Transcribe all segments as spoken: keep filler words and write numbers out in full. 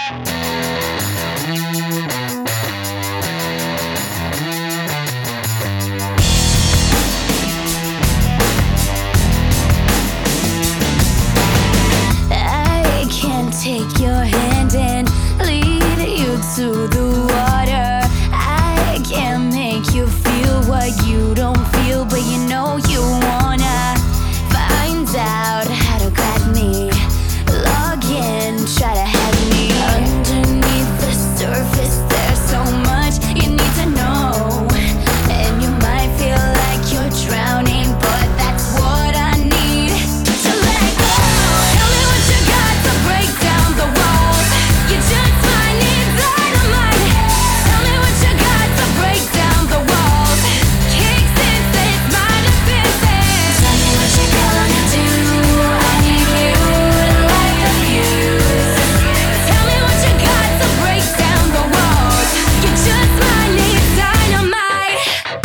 I can't take your hand and lead you to the water. I can't make you feel what you don't feel, but you know you wanna find out how to grab me. Log in, try to have me. Underneath the surface, there's so much you need to know, and you might feel like you're drowning, but that's what I need to let go. Tell me what you got to break down the walls. You just might need dynamite. Tell me what you got to break down the walls. Kicks in, fits my defenses. Tell me what you gonna do. I need you to light the fuse. Tell me what you got to break down the walls. You just might need dynamite.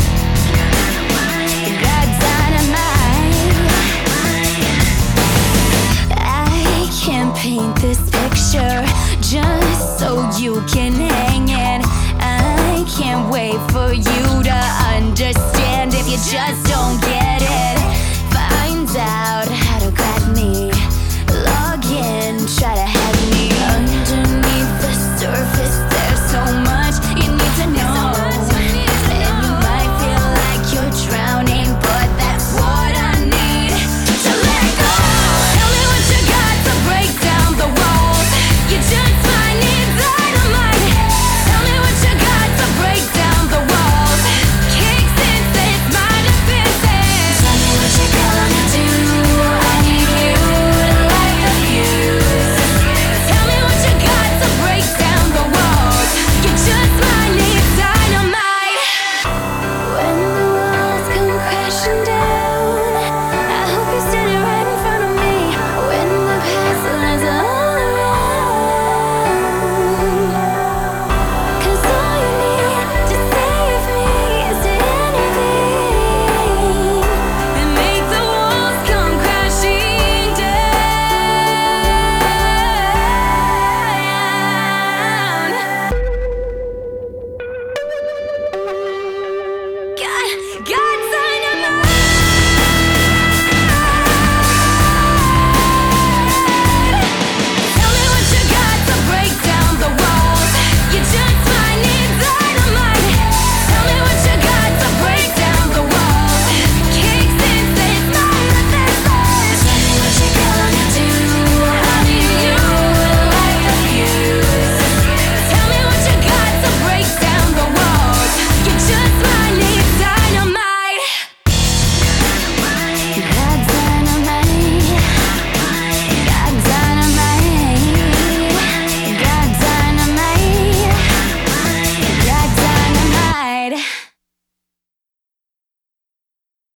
You got dynamite. I can't paint this picture just so you can hang it. I can't wait for you to understand if you just don't get